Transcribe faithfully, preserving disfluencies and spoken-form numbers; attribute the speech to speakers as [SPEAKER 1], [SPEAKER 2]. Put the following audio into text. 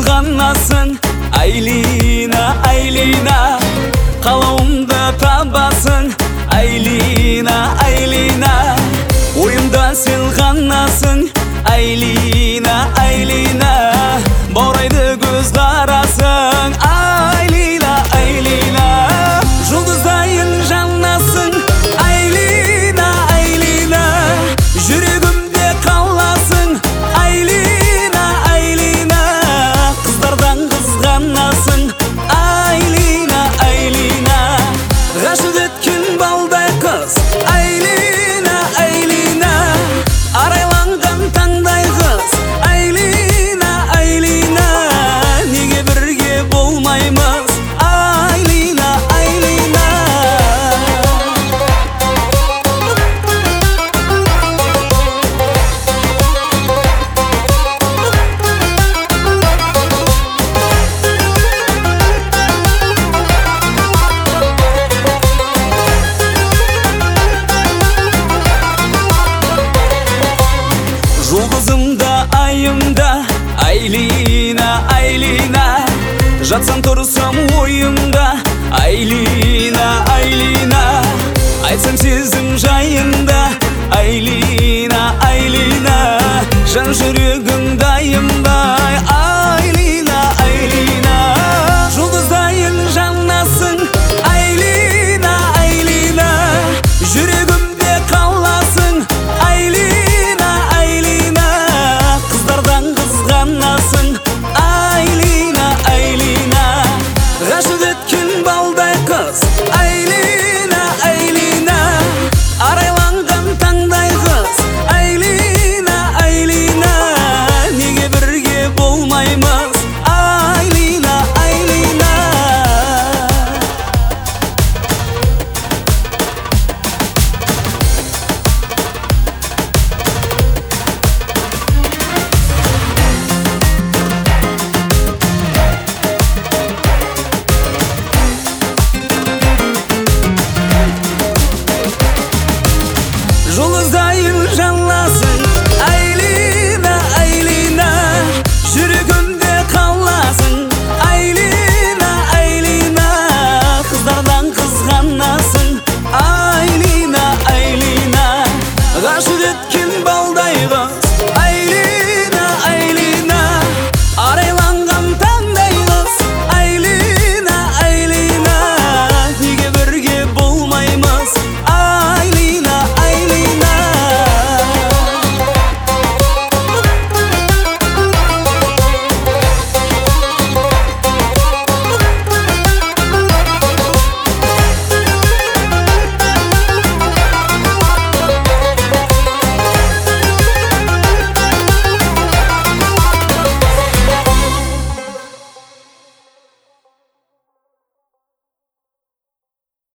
[SPEAKER 1] сылғанасың, Айлина, Айлина, қалауымды табасың, Айлина, Айлина, ойымда сылғанасың, Айлина, Айлина, баурайды көз қарасың, Айлина, Айлина, жұлдыздайын жанасың, Айлина, Айлина, жүрегімде қаласың, Айлина, Айлина, қыздардан қызғанасың, Айлина, Айлина, ғашық еткен балдай қыз, Айлина, Айлина, арайланған таңдай қыз, Айлина, Айлина, неге бірге болмаймыз, Айлина, Айлина. Жұлдызымда, айымда, Айлина, Айлина, жатсам тұрсам ойымда, Айлина, Айлина, айтсам сезім жайында, Айлина, Айлина, жан жүрек